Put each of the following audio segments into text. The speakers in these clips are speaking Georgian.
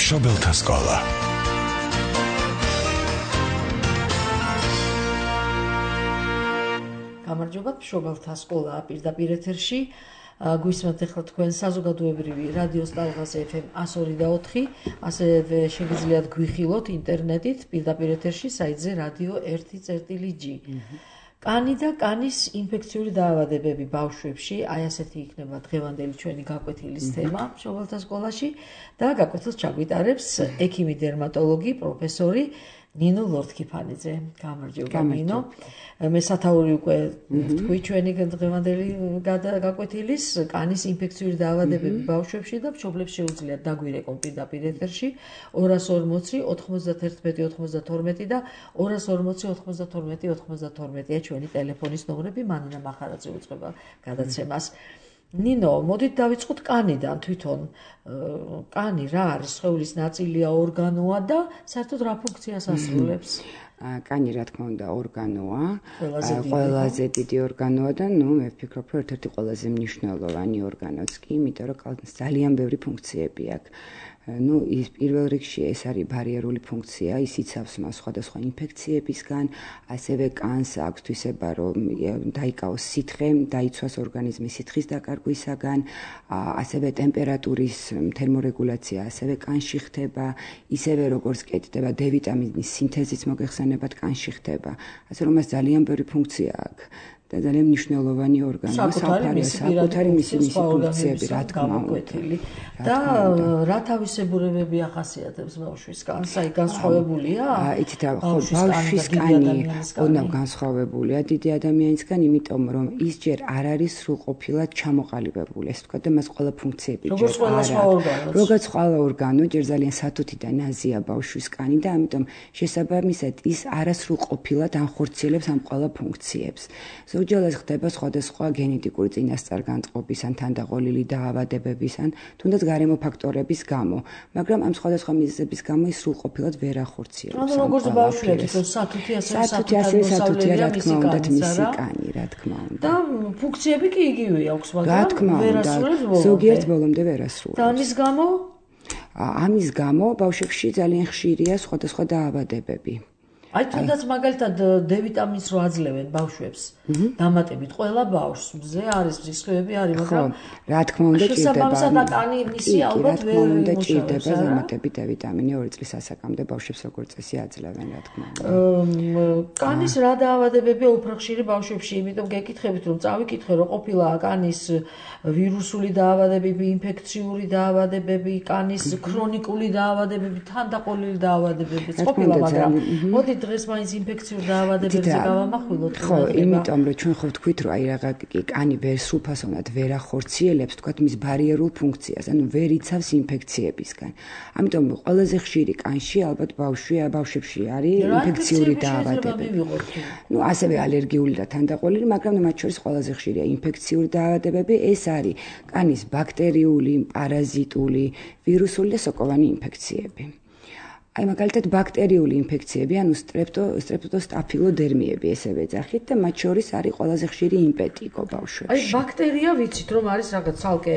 მშობელთა სკოლა. გამარჯობა, მშობელთა სკოლა პირდაპირ ეთერში. გვისმენთ ახლა თქვენ საზოგადოებრივი რადიოს ტალღაზე FM 102.4, ასევე შეგიძლიათ გვიხილოთ ინტერნეტით პირდაპირ ეთერში საიტზე radio 1.g. კანი და კანის ინფექციური დაავადებები ბავშვებში, აი ასეთი იქნება დღევანდელი ჩვენი გაკვეთილის თემა მშობელთა სკოლაში და გაკვეთილს ჩაგვიტარებს ექიმი დერმატოლოგი პროფესორი ნინო ლორთქიფანიძე. გამარჯობა ნინო. მე სათაური უკვე თქვი ჩვენი დღევანდელი გაკვეთილის კანის ინფექციური დაავადებები ბავშვებში და მშობლებს შეუძლიათ დაგვირეკონ პირდაპირ ეთერში 240 91 92 და 240 92 92 ჩვენი ტელეფონის ნომრები. მანინა მახარაძე უწყება გადაცემას. ნინო, მოდით დავიწყოთ კანიდან თვითონ. კანი რა არის? სხეულის ნაწილია, ორგანოა და საერთოდ რა ფუნქციას ასრულებს? კანი რა თქმა უნდა ორგანოა, ყველაზე დიდი ორგანოა და მე ვფიქრობ, რომ ერთ-ერთი ყველაზე მნიშვნელოვანი ორგანოც კი, იმიტომ რომ კანს ძალიან ბევრი ფუნქციები აქვს. ის პირველ რიგში ეს არის ბარიერული ფუნქცია, ის იცავს მას სხვადასხვა ინფექციებისგან, ასევე კანს აქვს თვისება, რომ დაიკავოს სითხე, დაიცვას ორგანიზმის სითხის დაკარგვისაგან, ასევე ტემპერატურის თერმორეგულაცია ასევე კანში ხდება, ისევე როგორც კეთდება D ვიტამინის სინთეზის მოგეხსენებათ კანში ხდება. ასე რომ მას ძალიან ბევრი ფუნქცია აქვს. და ძალიან მნიშვნელოვანი ორგანოა, საკუთარი მისი ფუნქციები, რა თქმა უნდა. და რა თავისებურებები ახასიათებს ბავშვის კანს? აი განსხვავებულია? იცით რა, ხო, ბავშვის კანი ოდნავ განსხვავებულია დიდი ადამიანისგან, იმიტომ რომ ის ჯერ არ არის სრულყოფილად ჩამოყალიბებული, ესე ვთქვათ, და მას ყველა ფუნქციები ჯერ არ აქვს. როგორც ყველა ორგანო, ჯერ ძალიან სათუთი და ნაზია ბავშვის კანი და ამიტომ შესაბამისად ის არასრულყოფილად ანხორციელებს ამ ყველა ფუნქციებს. ზოგჯერ ხდება სხვადასხვა გენეტიკური წინასწარ-განწყობის ან თანდაყოლილი დაავადებების ან თუნდაც გარემო ფაქტორების გამო, მაგრამ ამ სხვადასხვა მიზეზების გამო ის სრულყოფილად ვერ ახორციელებს. ანუ როგორც ბავშვია თვითონ სათუთი სათუთია, რა თქმა უნდა, მისი კანი, რა თქმა უნდა. და ფუნქციები კი იგივეა აქვს, რა თქმა უნდა, ზოგიერთ ბოლომდე ვერ ასრულებს. და ამის გამო? ამის გამო ბავშვებში ძალიან ხშირია სხვადასხვა დაავადებები. აი თუნდაც მაგალითად D ვიტამინს რო აძლევენ ბავშვებს დამატებით ყველა ბავშვს მზე არის სხივები არის მაგრამ რა თქმა უნდა ჭირდება კანი მისი ალბათ ვერ ჭირდება დამატებით D ვიტამინი 2 წლის ასაკამდე ბავშვებს როგორც წესი აძლევენ რა თქმა უნდა კანის რა დაავადებებია უფრო ხშირი ბავშვებში იმიტომ გეკითხებით რომ წავიკითხე რომ ყოფილა კანის ვირუსული დაავადებები ინფექციური დაავადებები კანის ქრონიკული დაავადებები თანდაყოლილი დაავადებებიც ყოფილა მაგრამ მოდი დღეს მაინც ინფექციურ დაავადებებზე გავამახვილოთ. ხო, იმიტომ რომ ჩვენ ხო ვთქვით, რომ აი რაღა კანი ვერ სრულფასოვნად ვერ ახორციელებს, თქვათ მის ბარიერულ ფუნქციას, ანუ ვერ იცავს ინფექციებისგან. ამიტომ ყველაზე ხშირი კანში ალბათ ბავშვებში არის ინფექციური დაავადებები. ასევე ალერგიული და თანდაყოლილი, მაგრამ მათ შორის ყველაზე ხშირია ინფექციური დაავადებები, ეს არის კანის ბაქტერიული, პარაზიტული, ვირუსული და სოკოვანი ინფექციები. აი მაგალითად ბაქტერიული ინფექციები, ანუ სტრეპტოსტაფილოდერმიები ესევე ეძახით და მათ შორის არის ყველაზე ხშირი იმპეტიკო ბავშვებში. აი ბაქტერია ვიცით რომ არის რაღაც ცალკე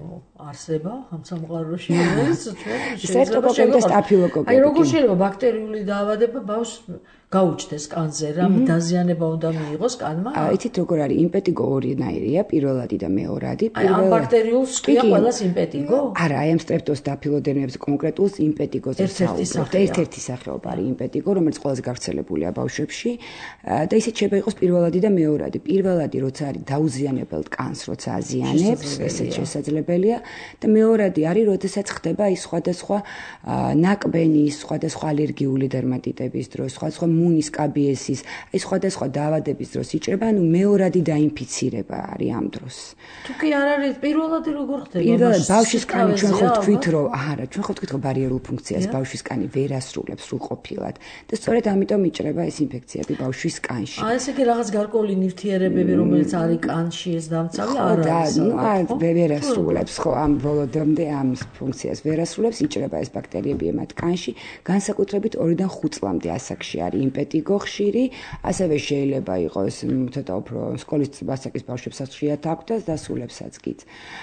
არსება ამ სამყაროში არის სტრეპტოკოკები და სტაფილოკოკები. აი როგორ შეიძლება ბაქტერიული დაავადება ბავშვს გაუჩნდეს კანზე, რა დაზიანება უნდა მიიღოს კანმა? იცით როგორ არის იმპეტიკო ორნაირია, პირველადი და მეორადი. აი ამ ბაქტერიულს ყია ყველას იმპეტიკო? არა, აი ამ სტრეპტოსტაფილოდერმიებს კონკრეტულს იმპეტიკოზე საუბრობთ. ერთ-ერთი სახეობა არის იმპეტიკო, რომელიც ყველაზე გავრცელებულია ბავშვებში და ისიც შეიძლება იყოს პირველადი და მეორადი. პირველადი როცა არის დაუზიანებელ კანს, როცა აზიანებს, ესეც შესაძლებელია და მეორადი არის, როდესაც ხდება ის სხვადასხვა ნაკბენის, სხვადასხვა ალერგიული დერმატიტების დროს, სხვადასხვა მუნის კაბიესის, აი სხვადასხვა დაავადების დროს იჭრება, ანუ მეორადი დაინფიცირება არის ამ დროს. თუ კი არ არის პირველადი როგორ ხდება? პირველად ბავშვის კანი ჩვენ ხო ვთქვით, რომ ჩვენ ხო ვთქვით, რომ ბარიერულ ფუნქციას ბავშვის კანი ვერ ასრულებს სრულყოფილად და სწორედ ამიტომ იჭრება ეს ინფექციები ბავშვის კანში. ესე იგი რაღაც გარკვეული ნივთიერებები, რომელიც არის კანში ეს დამცავი არ არის. ვერ ასრულებს, ხო, ამ ბოლოდამდე ამ ფუნქციას ვერ ასრულებს, იჭრება ეს ბაქტერიები მათ კანში, განსაკუთრებით 2-დან 5 წლამდე ასაკში არის იმპეტიგო ხშირი, ასევე შეიძლება იყოს ცოტა უფრო სკოლის ასაკის ბავშვებსაც ხშირად აქვთ და დასულებსაც კიც.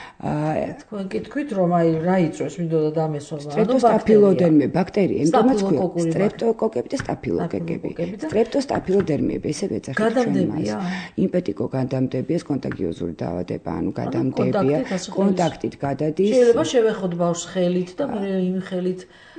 თქვენ კითხვით რომ რა იწვევს მინდოდა დამესვენა, სტრეპტოსტაფილოდერმები, ბაქტერია, იმიტომაც ქვია, სტრეპტოკოკები და სტაფილოკოკები. სტრეპტოსტაფილოდერმები ესევე ეძახით ჩვენს. იმპეტიგო გადამდებია, კონტაგიოზური დაავადება, ანუ გადამდებია, კონტაქტით გადადის. შეიძლება შევეხოთ ბავშვს ხელით და მე იმ ხელით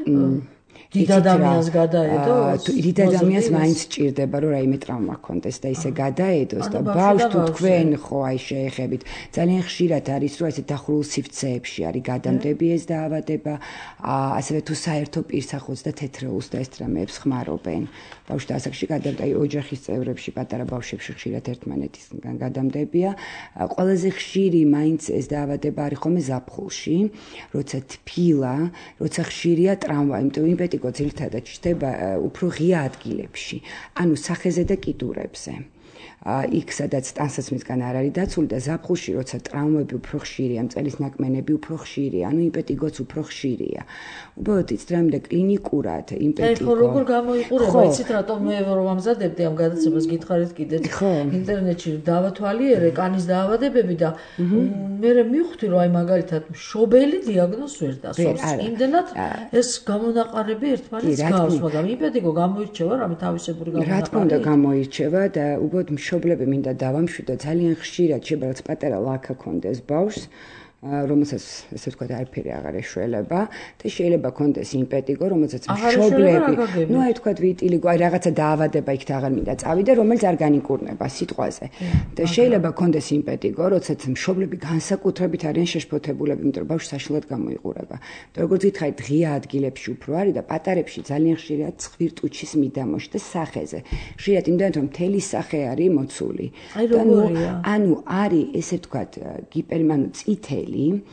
დიდ ადამიანს გადაედოს. დიდ ადამიანს მაინც სჭირდება რომ რაიმე ტრავმა ჰქონდეს და ისე გადაედოს და ბავშვს თუ თქვენ ხო აი შეეხებით ძალიან ხშირად არის რომ ესე დახურულ სივრცეებში არის გადამდები ეს დაავადება, ასევე თუ საერთო პირსახოც და თეთრეულს და ეს რამეებს ხმარობენ. ბავშვთა ასაკში გადამდა ოჯახის წევრებში პატარა ბავშვებში ხშირად ერთმანეთისგან გადამდებია. ყველაზე ხშირი მაინც ეს დაავადება არის ხოლმე ზაფხულში, როცა თბილა, როცა ხშირია ტრავმა, იმიტომ იმპეტიგო ძირითადად ჩნდება უფრო ღია ადგილებში, ანუ სახეზე და კიდურებზე. იქ სადაც ტანსაცმლისგან არ არის დაცული და ზაფხულში როცა ტრავმები უფრო ხშირია, მწელის ნაკმენები უფრო ხშირია, ანუ იმპეტიგოც უფრო ხშირია. უბრალოდ იცით რამე კლინიკურად იმპეტიგო. ხო, როგორ გამოიყურება, იცით რატომ მე რომ ამზადებდი ამ გადაცემას გითხარით კიდეც ინტერნეტში დავათვალიერე კანის დაავადებები და მე მივხვდი რომ აი მაგალითად მშობელი დიაგნოზს ვერ დასვავს. იმდენად ეს გამონაყარები ერთმანეთს გავს, მაგრამ იმპეტიგო გამოირჩევა რამე თავისებური გამონაყარი. რა თქმა უნდა გამოირჩევა და უბრალოდ მშობლები მინდა დავამშვიდო ძალიან ხშირად შეიძლება რაც პატარა ლაქა ქონდეს ბავშვს რომელსაც ესე ვთქვათ არაფერი აღარ ეშველება და შეიძლება ქონდეს იმპეტიგო რომელსაც მშობლები ნუ აი ვთქვათ ვიტილიგო აი რაღაცა დაავადება იქ აღარ მინდა წავიდა რომელიც არ განიკურნება სიტყვაზე და შეიძლება ქონდეს იმპეტიგო როდესაც მშობლები განსაკუთრებით არიან შეშფოთებულები იმიტომ რომ ბავშვი საშინლად გამოიყურება და როგორც გითხარით ღია ადგილებში უფრო არის და პატარებში ძალიან ხშირად ცხვირტუჩის მიდამოში და სახეზე ხშირად იმდენად რომ მთელი სახე არის მოცული და ანუ არის ესე ვთქვათ გიპერმანუ წითელი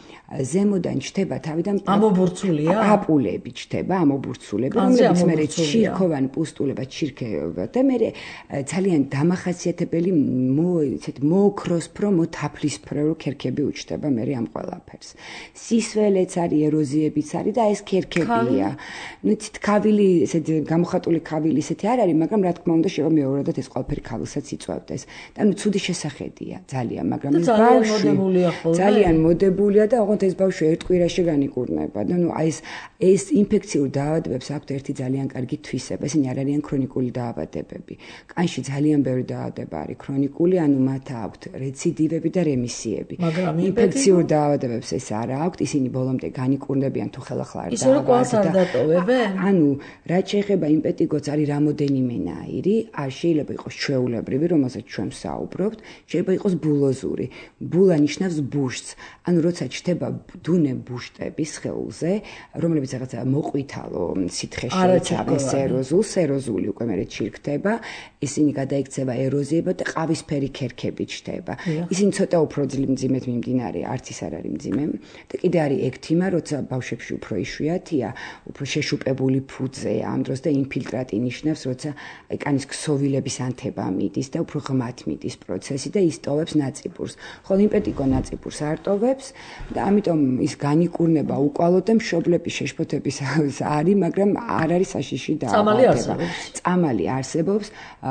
ზემოდან ჩდება თავიდან ამობურცულია აპულები ჩდება ამობურცულები რომლებიც მე ჩირქოვანი პუსტულება ჩირქება და მე ძალიან დამახასიათებელი ისეთ მოოქროსფრო მოთაფლისფრო ქერქები უჩდება მე ამ ყველაფერს სისველეც არის ეროზიებიც არის და ეს ქერქებია ნუ ცით ქავილი ესეთ გამოხატული ქავილი ისეთი არ არის მაგრამ რა თქმა უნდა შეიძლება მეორადად ეს ყველაფერი ქავილსაც იწვევდეს და ნუ ცუდი შესახედია ძალიან მაგრამ ეს ბავშვი ძალიან მოდებულია და ოღონდ ეს ბავშვი ერთ კვირაში განიკურნება და ნუ აი ეს ინფექციურ დაავადებებს აქვთ ერთი ძალიან კარგი თვისება ესენი არ არიან ქრონიკული დაავადებები კანში ძალიან ბევრი დაავადება არის ქრონიკული ანუ მათ აქვთ რეციდივები და რემისიები მაგრამ ინფექციურ დაავადებებს ეს არ აქვთ ისინი ბოლომდე განიკურნებიან თუ ხელახლა არ დაავადდება ანუ რაც შეეხება იმპეტიგოც არის რამოდენიმენაირი არ შეიძლება იყოს ჩვეულებრივი რომელსაც ჩვენ ვსაუბრობთ შეიძლება იყოს ბულოზური ბულა ნიშნავს ბუშტს ანუ როცა ჩდება დუნე ბუშტები სხეულზე, რომლებიც რაღაცა მოყვითალო სითხეში იცავენ სეროზული უკვე მე ჩირქდება, ისინი გადაიქცევა ეროზიებად და ყავისფერი ქერქები ჩდება. ისინი ცოტა უფრო მძიმედ მიმდინარე, არც ის არ არის მძიმე და კიდე არის ექთიმა, როცა ბავშვებში უფრო იშვიათია, უფრო შეშუპებული ფუძე ამ დროს და ინფილტრატი ნიშნავს, როცა კანის ქსოვილების ანთება მიდის და უფრო ღმათ მიდის პროცესი და ის ტოვებს ნაწიბურს. ხოლო იმპეტიგო ნაწიბურს არ ტოვებს და ამიტომ ის განიკურნება უკვალოდ და მშობლების შეშფოთების არის, მაგრამ არ არის საშიში დაავადება. წამალი არსებობს,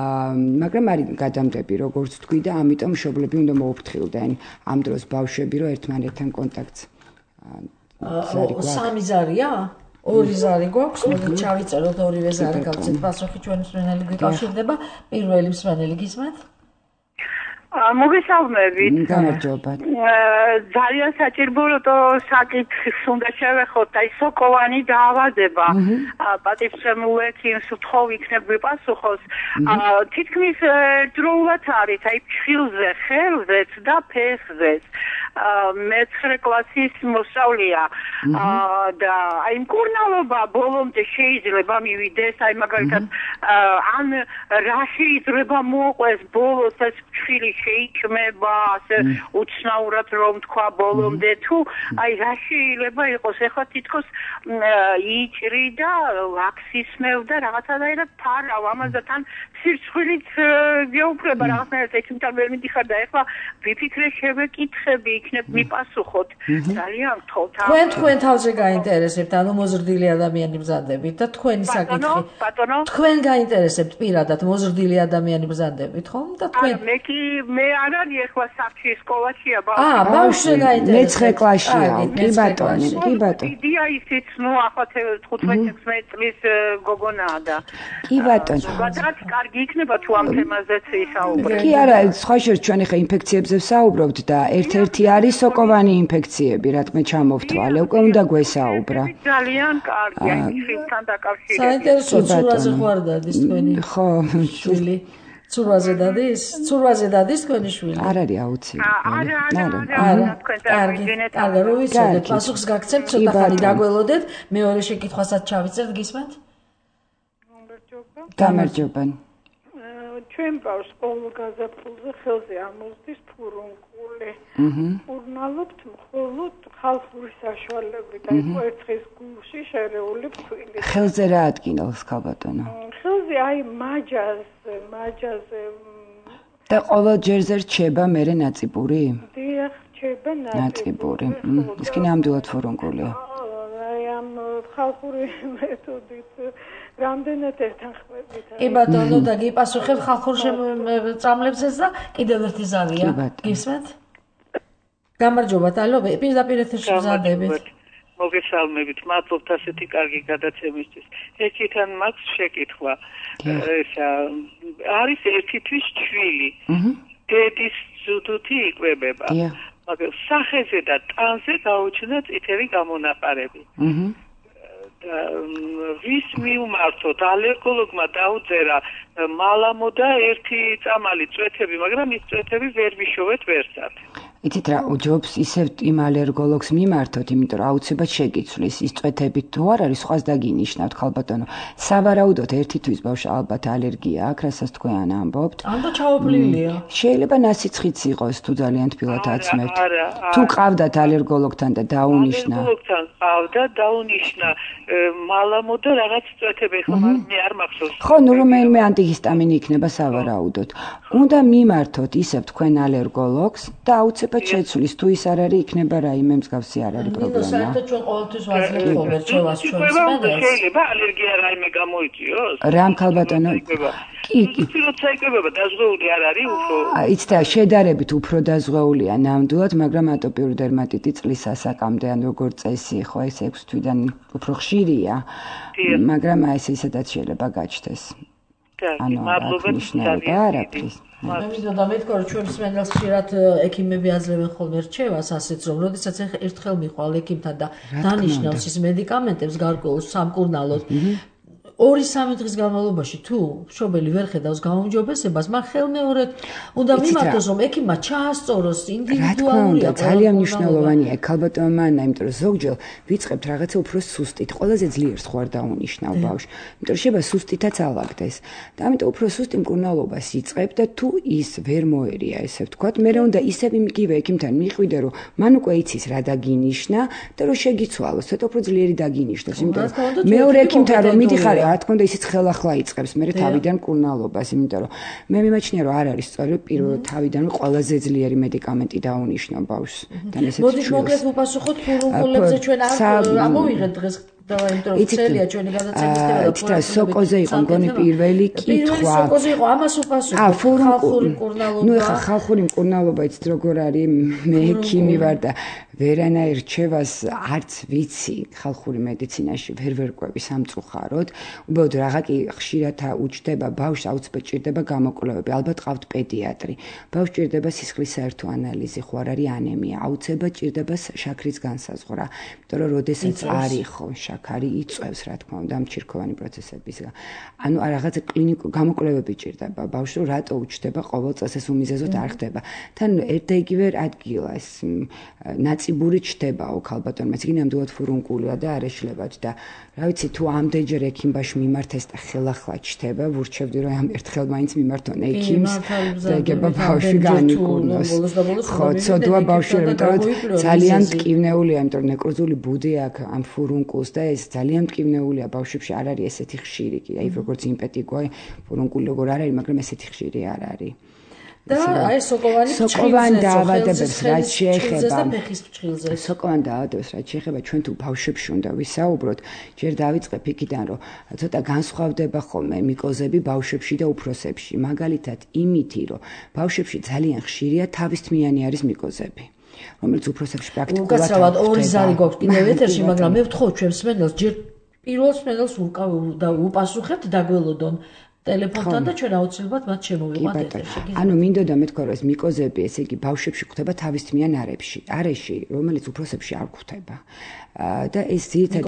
მაგრამ არის გადამდები, როგორც თქვი და ამიტომ მშობლები უნდა მოუფრთხილდნენ ამ დროს ბავშვები, რომ ერთმანეთთან კონტაქტს სამი ზარია? ორი ზარი გვაქვს, მოდით ჩავიწეროთ ორივე ზარი, გავცეთ პასუხი ჩვენი მსმენელი გვიკავშირდება. პირველი მსმენელი გისმენთ? მოგესალმებით. გამარჯობა. ძალიან საჭირო საკითხს უნდა შევეხოთ, აი სოკოვანი დაავადება. პატივცემულ ექიმს ვთხოვ იქნებ ვიპასუხოს. თითქმის დროულად არის, აი ფხილზე, ხელზეც და ფეხზეც. მე-9 კლასის მოსწავლეა და აი მკურნალობა ბოლომდე შეიძლება მივიდეს, აი მაგალითად ან რა შეიძლება მოყვეს ბოლოს ეს ფხილი შეიქმება ასე უცნაურად რომ თქვა ბოლომდე თუ აი რა შეიძლება იყოს ეხლა თითქოს იჭრიდა ვაქსისმევდა რაღაცადაირად ფარავ ამაზე თან სირცხვილით გეუფლება რაღაცნაირად ექიმთან ვერ მიდიხარ და ეხლა ვიფიქრე შევეკითხები იქნებ მიპასუხოთ ძალიან გთხოვთ თქვენ თავზე გაინტერესებთ ანუ მოზრდილი ადამიანი მზადებით და თქვენი საკითხი თქვენ გაინტერესებთ პირადად მოზრდილი ადამიანი მზადებით ხომ და თქვენ მე არ არის ეხლა საფში სკოლაშია ბავშვი გაინტერესებთ მე-9 კლასშია კი ბატონო დიდია ისიც ნუ ახლა 15-16 წლის გოგონაა და კი ბატონო გადაც კარგი იქნება თუ ამ თემაზეც ისაუბრებთ კი არა სხვა შორს ჩვენ ახლა ინფექციებზე ვსაუბრობთ და ერთ-ერთი არის სოკოვანი ინფექციები რა თქმა ჩამოვთვალე უკვე უნდა გვესაუბრა ძალიან კარგი აი ხილთან დაკავშირებით საინტერესო ცურვაზე ხوار დადის თქვენი ხო შვილი ცურვაზე დადის თქვენი შვილი არ არის აუცილებელი არა რო ვიცოდეთ პასუხს გაგცემთ ცოტა ხანი დაგველოდეთ მეორე შეკითხვასაც ჩავიწერთ გისმენთ გამარჯობა ჩვენ ბავშვს ყოველ გაზაფხულზე ხელზე ამოსდის ფურუნკული ურნალობთ მხოლოდ ხალხური საშუალებით აი კვერცხის გულში შერეული ფქვილი ხელზე რა ადგინავს ქალბატონო ხელზე აი მაჯაზე და ყოველ ჯერზე რჩება მერე ნაწიბური დიახ რჩება ნაწიბური ის კი ნამდვილად ფურუნკულია აი ამ ხალხური მეთოდით რამდენად ერთანხმებით კი ბატონო და გიპასუხებ ხალხურ წამლებსაც და კიდევ ერთი ზავია გისმენთ გამარჯობა ალო პირდაპირ ეთერში მზადებით მოგესალმებით მადლობთ ასეთი კარგი გადაცემისთვის ეთიდან მაქვს შეკითხვა ესა არის ერთი თვის შვილი დედის ზუდუთი იკვებება მაგრამ სახეზე და ტანზე გაუჩნდა წითელი გამონაყარები ვის მიუმართოთ ალერგოლოგმა დაუწერა მალამო და ერთი წამალი წვეთები მაგრამ ის წვეთები ვერ ვიშოვეთ ვერსად იცით რა უჯობს ისევ იმ ალერგოლოგს მიმართოთ იმიტომ რომ აუცილებლად შეგიცვლის ის წვეთებით თუ არ არის სხვას დაგინიშნავთ ხალბატონო სავარაუდოდ ერთი თვის ბავშვს ალბათ ალერგია აქვს რასაც თქვენ ამბობთ ამდა ჩაოვლილია შეიძლება ნასიცხიც იყოს თუ ძალიან თბილად აცმევთ თუ ყავდათ ალერგოლოგთან და დაუნიშნა ალერგოლოგთან ყავდა დაუნიშნა მალამო და რაღაც წვეთები ხო მაგრამ მე არ მახსოვს ხო ნუ რომელიმე ანტიჰისტამინი იქნება სავარაუდოდ უნდა მიმართოთ ისევ თქვენ ალერგოლოგს და აუცილებლად შეცვლის თუ ის არ არის იქნება რაიმე მსგავსი არ არის პრობლემა საერთოდ ჩვენ ყოველთვის ვაძლევთ ხოლმე რჩევას ჩვენს მედელს შეიძლება ალერგია რაიმე გამოიწვიოს რამ ქალბატონო კი როცა იქნება დაზღვეული არ არის უფრო იცით რა შედარებით უფრო დაზღვეულია ნამდვილად მაგრამ ატოპიური დერმატიტი წლის ასაკამდე ან როგორ წესი ხო ეს 6 თვიდან უფრო ხშირია მაგრამ აი ეს ისედაც შეიძლება გაჩნდეს ანუ მადლობა არაფრის მე მინდოდა მეთქვა რომ ჩვენს მენელს ხშირად ექიმები აძლევენ ხოლმე რჩევას ასეც რომ როდესაც ერთხელ მიყვალ ექიმთან და დანიშნავს ის მედიკამენტებს გარკვეულ სამკურნალოდ 2-3 დღის განმავლობაში თუ მშობელი ვერ ხედავს გაუმჯობესებას, მან ხელმეორედ უნდა მიმართოს, რომ ექიმმა ჩაასწოროს ინდივიდუალურია. ძალიან მნიშვნელოვანია ქალბატონო მანა, იმიტომ რომ ზოგჯერ ვიწყებთ რაღაცა უფრო სუსტით, ყველაზე ძლიერს ხوار დაუნიშნავ ბავშვს. იმიტომ რომ შეიძლება სუსტითაც ალაგდეს. და ამიტომ უფრო სუსტი მკურნალობას იწყებ და თუ ის ვერ მოერია, ესე ვთქვათ, მე უნდა ისევ იგივე ექიმთან მიყვიდე, რომ მან უკვე იცის რა დაგინიშნა და რომ შეგიცვალოს, ცოტა უფრო ძლიერი დაგინიშნოს, იმიტომ რომ მეორე ექიმთან რომ მიდიხარ რა თქმა უნდა ისიც ხელახლა იწყებს მე თავიდან მკურნალობას, იმიტომ რომ მე მიმაჩნია რომ არ არის სწორი პირველ თავიდან ყველაზე ძლიერი მედიკამენტი დაუნიშნო ბავშვს. და ესეც მოდი მოკლედ ვუპასუხოთ ფურუნკულებზე ჩვენ ამოვიღეთ დღეს ინტროდუქცია ჩვენი გადაცემის თემა და იცით რა სოკოზე იყო მგონი პირველი კითხვა. სოკოზე იყო ამას ვუპასუხოთ ხალხური მკურნალობა. ნუ ეხა ხალხური მკურნალობა იცით როგორ არის მე ექიმი ვარ და ვერანაირ რჩევას არც ვიცი ხალხური მედიცინაში ვერ ყვები სამწუხაროდ. უბრალოდ რაღა კი ხშირად უჩდება ბავშვს აუცილებლად ჭირდება გამოკვლევები. ალბათ ყავთ პედიატრი. ბავშვს ჭირდება სისხლის საერთო ანალიზი, ხო არ არის ანემია. აუცილებლად ჭირდება შაქრის განსაზღვრა. იმიტომ რომ როდესაც არის ხო შაქარი იწევს რა თქმა უნდა მჭირქოვანი პროცესებისგან. ანუ რაღაცა კლინიკური გამოკვლევები ჭირდება ბავშვს რომ რატო უჩდება ყოველ წელს ეს უმიზეზოდ არ ხდება. თან ერთ და იგივე ადგილას ნაწიბური ჩდებაო ქალბატონმა, იგი ნამდვილად ფურუნკულია და არ ეშლებათ და რა ვიცი თუ ამდენჯერ ექიმბაში მიმართეს და ხელახლა ჩდება ვურჩევდი რომ ამ ერთხელ მაინც მიმართონ ექიმს და ეგება ბავშვი განიკურნოს ხო ცოდვა ბავშვი იმიტომ რომ ძალიან მტკივნეულია იმიტომ რომ ნეკროზული ბუდი აქვს ამ ფურუნკულს და ეს ძალიან მტკივნეულია ბავშვებში არ არის ესეთი ხშირი კი აი როგორც იმპეტიგო ფურუნკული როგორ არ არის მაგრამ ესეთი ხშირი არ არის და აი სოკოვანი დაავადებებს რაც შეეხება სოკოვანი დაავადებებს რაც შეეხება ჩვენ თუ ბავშვებში უნდა ვისაუბროთ ჯერ დავიწყებ იქიდან რომ ცოტა განსხვავდება ხოლმე მიკოზები ბავშვებში და უფროსებში მაგალითად იმითი რომ ბავშვებში ძალიან ხშირია თავისთმიანი არის მიკოზები რომელიც უფროსებში პრაქტიკულად უკაცრავად ორი ზარი გვაქვს კიდევ ეთერში მაგრამ მე ვთხოვ ჩვენს მსმენელს ჯერ პირველ მსმენელს უპასუხებთ დაგველოდონ ტელეფონთან და ჩვენ აუცილებლად მათ შემოვიყვანთ ეთერში. ანუ მინდოდა მეთქვა რომ ეს მიკოზები, ესე იგი ბავშვებში გვხვდება თავისთმიან არეში, რომელიც უფროსებში არ გვხვდება. და ეს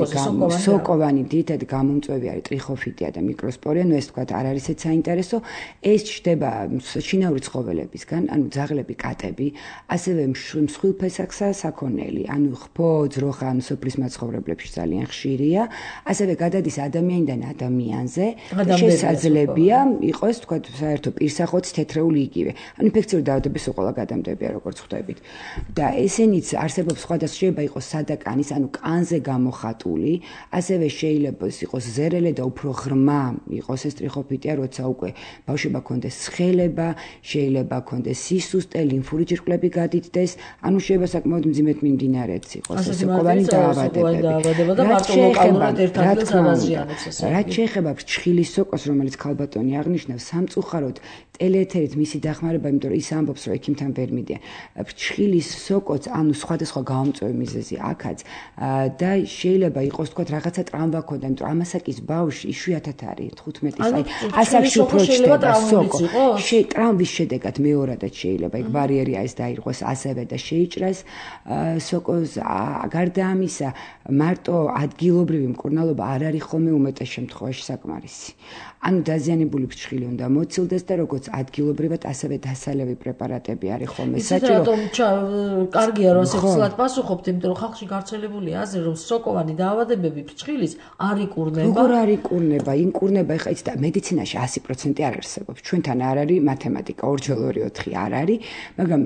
სოკოვანი ძირითადი გამომწვევი არის ტრიხოფიტია და მიკროსპორია, ნუ ეს თქვა არ არის ეს საინტერესო, ეს ჩდება შინაური ცხოველებისგან, ანუ ძაღლები, კატები, ასევე მსხვილფესახსა საქონელი, ანუ ხბო, ძროხა, ანუ სოფლის მაცხოვრებლებში ძალიან ხშირია, ასევე გადადის ადამიანიდან ადამიანზე, შესაძლებია იყოს თქვა საერთო პირსახოც თეთრეული იგივე. ანუ ინფექციური დაავადებების უყოლა გადამდებია როგორც ხვდებით. და ესენიც არსებობს სხვადასხვა შეიძლება იყოს სადაკანის, ანუ კანზე გამოხატული, ასევე შეიძლება იყოს ზერელე და უფრო ღრმა იყოს ეს ტრიხოფიტია, როცა უკვე ბავშვობა კონდეს ცხელება, შეიძლება კონდეს სისუსტე, ლიმფური ჯირკვლები გადიდდეს, ანუ შეიძლება საკმაოდ მძიმედ მიმდინარეც იყოს ეს სოკოვანი დაავადებები. და მარტო ლოკალურად ერთ ადგილს აბაზიანებს ეს. რაც შეეხება ფრჩხილის სოკოს, რომელიც ქალბატონი აღნიშნავს, სამწუხაროდ ტელეეთერით მისი დახმარება, იმიტომ რომ ის ამბობს, რომ ექიმთან ვერ მიდიან. ფრჩხილის სოკოც, ანუ სხვადასხვა გამომწვევი მიზეზი აქაც და შეიძლება იყოს თქვა რაღაცა ტრამვა ქონდა, იმიტომ რომ ამასაკის ბავშვი იშვიათად არის 15 აი ასაკში უფრო ჩდება სოკო. ტრამვის შედეგად მეორადაც შეიძლება იქ ბარიერი ეს დაირღვეს ასევე და შეიჭრას სოკოს. გარდა ამისა, მარტო ადგილობრივი მკურნალობა არ არის ხოლმე უმეტეს შემთხვევაში საკმარისი. ანუ დაზიანებული ფრჩხილი უნდა მოცილდეს და როგორც ადგილობრივად ასევე დასალევი პრეპარატები არის ხოლმე საჭირო. კარგია რომ ასე ხსლად პასუხობთ, იმიტომ რომ ხალხში გავრცელებული აზრი რომ სოკოვანი დაავადებები ფრჩხილის არ ikურნება. როგორ არ ikურნება? ინკურნება ხა იცი და მედიცინაში 100% არ არსებობს. ჩვენთან არ არის მათემატიკა 2+2=4 არ არის, მაგრამ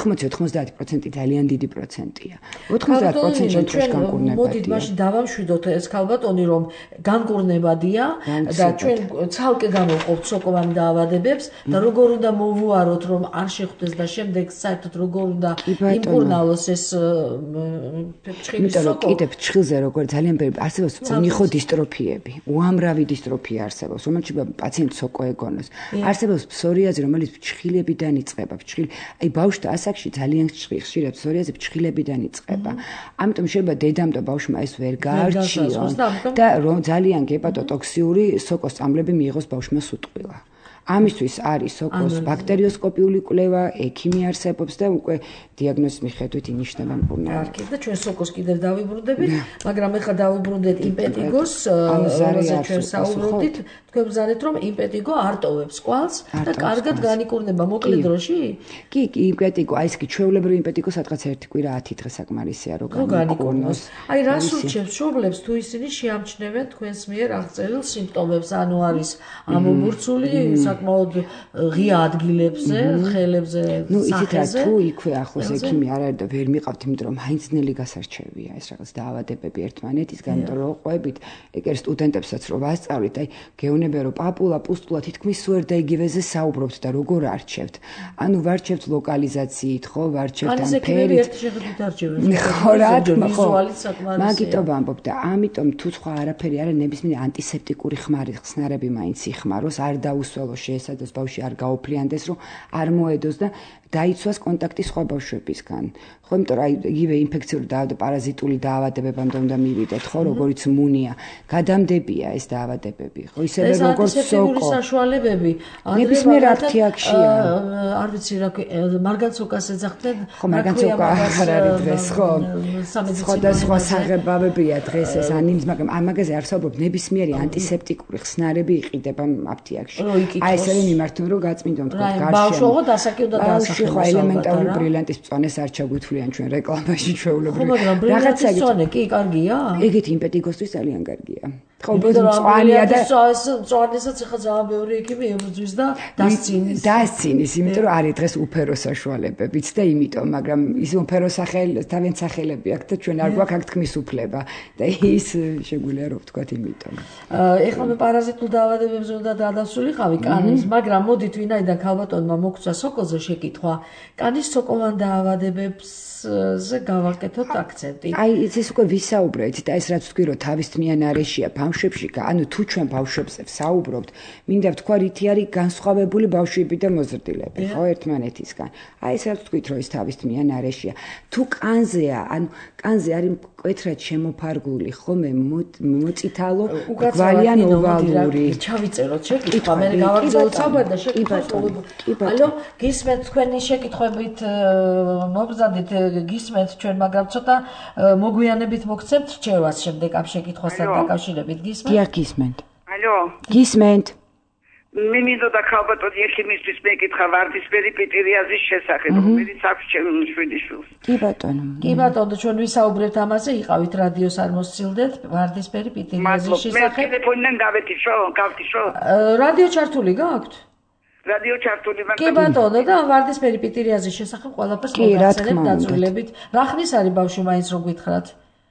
80-90% ძალიან დიდი პროცენტია. 90% ჩვენ განკურნებადია. მოდით მაშინ დავამშვიდოთ ეს ქალბატონი რომ განკურნებადია და ჩვენ ცალკე გამოვყოფთ სოკოვანი დაავადებებს და როგორ უნდა მოვუაროთ რომ არ შეხვდეს და შემდეგ საერთოდ როგორ უნდა იმკურნალოს ეს ფრჩხილის სოკო. კიდევ ფრჩხილზე როგორ ძალიან ბევრი არსებობს ნიხოდისტროფიები, უამრავი დისტროფია არსებობს, რომელშიც პაციენტს სოკო ეგონოს. არსებობს ფსორიაზი, რომელიც ფრჩხილებიდან იწყება. აი ბავშვთა ასაკში ძალიან ხშირად ფსორიაზი ფრჩხილებიდან იწყება. ამიტომ შეიძლება დედამ და ბავშვმა ეს ვერ გაარჩიონ და რომ ძალიან გეპატოტოქსიური სოკოს წამლები მიიღოს ბავშვმა სუტყვილა. ამისთვის არის სოკოს ბაქტერიოსკოპიული კვლევა, ექიმი არსებობს და უკვე დიაგნოზის მიხედვით ინიშნება მკურნალობა. კარგი და ჩვენ სოკოს კიდევ დავიბრუნდებით, მაგრამ ეხლა დავუბრუნდეთ იმპეტიგოს, რომელზეც ჩვენ საუბრობდით. თქვენ ბრძანეთ რომ იმპეტიგო არ ტოვებს კვალს და კარგად განიკურნება მოკლე დროში? კი, იმპეტიგო, აი ეს კი ჩვეულებრივი იმპეტიგო სადღაც 1 კვირა 10 დღე საკმარისია რომ განიკურნოს. აი რას ურჩევს მშობლებს თუ ისინი შეამჩნევენ თქვენს მიერ აღწერილ სიმპტომებს, ანუ არის ამობურცული საკმაოდ ღია ადგილებზე, ხელებზე, ნუ იცით რა თუ იქვე ახლოს ექიმი არ არის და ვერ მიყავთ, იმიტომ რომ მაინც ძნელი გასარჩევია ეს რაღაც დაავადებები ერთმანეთისგან, იმიტომ რომ ყვებით ეგერ სტუდენტებსაც რომ ვასწავლით, აი გეუბნებიან რომ პაპულა, პუსტულა თითქმის სულ ერთ და იგივეზე საუბრობთ და როგორ არჩევთ. ანუ ვარჩევთ ლოკალიზაციით, ხო, ვარჩევთ ამ ფერით. ერთი შეხედვით არჩევენ. ხო, რა თქმა უნდა. ვიზუალით საკმარისია. მაგიტომ ვამბობ და ამიტომ თუ სხვა არაფერი არა, ნებისმიერ ანტისეპტიკური ხსნარები მაინც იხმაროს, არ დაუსველოს შეესადოს ბავშვი არ გაოფლიანდეს, რომ არ მოედოს და დაიცვას კონტაქტი სხვა ბავშვებისგან. ხო, იმიტომ რომ აი იგივე ინფექციური დაავადება, პარაზიტული დაავადებებამდე უნდა მივიდეთ, ხო, როგორიც მუნია, გადამდებია ეს დაავადებები, ხო, ისევე როგორც სოკო. საშუალებები ნებისმიერ აფთიაქშია. არ ვიცი რა მარგანცოკას ეძახდნენ. ხო, მარგანცოკა არ არის დღეს, ხო. სხვადასხვა საღებავებია დღეს ეს ანიმს, მაგრამ ამაგაზე არ საუბრობ, ნებისმიერი ანტისეპტიკური ხსნარები იყიდება აფთიაქში. აი ესევე მიმართონ რომ გაწმინდონ თქო გარშემო. ბავშვო დასაკი უნდა დაასახელოს. ბავშვი ხო ელემენტარული ბრილიანტის მწვანეს არ ჩაგვითვლიან ჩვენ რეკლამაში ჩვეულებრივ. ხო, მაგრამ ბრილიანტის მწვანე კი კარგია? ეგეთი იმპეტიგოსთვის ძალიან კარგია. ხო, მწვანეა და მწვანესაც ახლა ძალიან ბევრი ექიმი ებრძვის და დასცინის. დასცინის, იმიტომ რომ არის დღეს უფერო საშუალებებიც და იმიტომ, მაგრამ ის უფერო თავენ სახელები აქვს და ჩვენ არ გვაქვს აქ თქმის უფლება და ის შეგვიძლია რომ ვთქვათ იმიტომ. ეხლა მე პარაზიტულ დაავადებებზე უნდა გადავსულიყავი კანის, მაგრამ მოდით ვინაიდან ქალბატონმა მოგწვა სოკოზე შეკითხვა, კანის სოკოვან დაავადებებზე გავაკეთოთ აქცენტი. აი, ეს უკვე ვისაუბრეთ და ეს რაც თქვი რომ თავისთმიან არეშია ბავშვებში, ანუ თუ ჩვენ ბავშვებზე ვსაუბრობთ, მინდა ვთქვა რითი არის განსხვავებული ბავშვები და მოზრდილები, ხო, ერთმანეთისგან. აი, ეს რაც თქვით რომ ის თავისთმიან არეშია, თუ კანზეა, ანუ კანზე არის მკვეთრად შემოფარგლული, ხომე მოწითალო, გვალიან ოვალური. ჩავიწეროთ შეკითხვა, მე გავაგზავნოთ საუბარი და შეკითხვა. ალო, გისმენთ თქვენი შეკითხვებით მოგზადეთ, გისმენთ ჩვენ, მაგრამ ცოტა მოგვიანებით მოგცემთ რჩევას შემდეგ ამ შეკითხვასთან დაკავშირებით გისმენთ? დიახ, გისმენთ. ალო, გისმენთ. მე მინდოდა ქალბატონი ექიმისთვის მეკითხა ვარდისფერი პიტერიაზის შესახებ, რომელიც აქვს ჩემს შვიდიშვილს. კი ბატონო. კი ბატონო, ჩვენ ვისაუბრებთ ამაზე, იყავით რადიოს არ მოსცილდეთ ვარდისფერი პიტერიაზის შესახებ. მე ტელეფონიდან გავთიშო. რადიო ჩართული გაქვთ? რადიო ჩართული მაგრამ კი ბატონო და ვარდისფერი პიტერიაზის შესახებ ყველაფერს მოგაცემთ დაძვილებით. რა ხნის არის ბავშვი მაინც რომ გითხრათ?